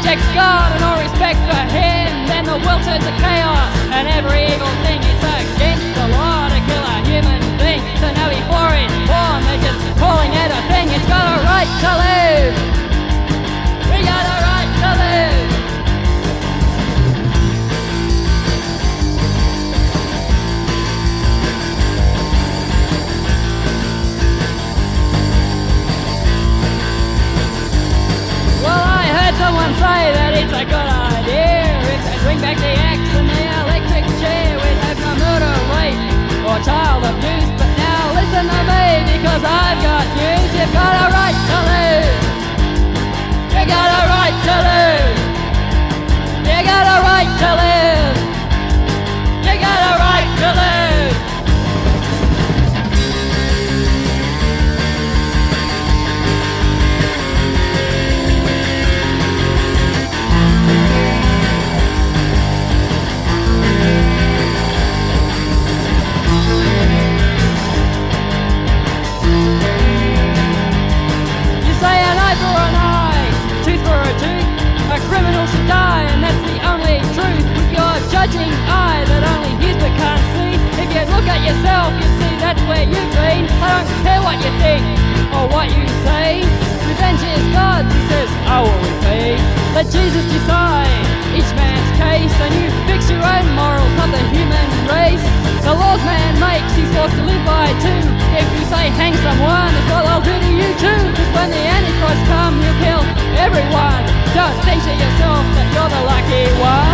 rejects God and all respect for Him, then the world turns to chaos, and every evil thing is against the law to kill a human being. So now before it's born, they're just calling it a thing. It's got a right to live. We got a right to live. Well, I heard someone say that it's a good idea if they bring back the axe and the electric chair. We'd have no murder, rape, or child abuse. But now listen to me, because I've got news. You've got a right to live. You got a right to live. You got a right to live. You got a right to live. Criminal should die, and that's the only truth. With your judging eye that only hears but can't see, if you look at yourself, you see that's where you've been. I don't care what you think or what you say. Revenge is God's, He says, I will repay. Let Jesus decide each man's case, and you fix your own morals, not the human race. The laws man makes, he's forced to live by too. If you say hang someone, it's what they'll do to you too. Cause when the Antichrist comes, he'll kill everyone. Don't think to yourself that you're the lucky one.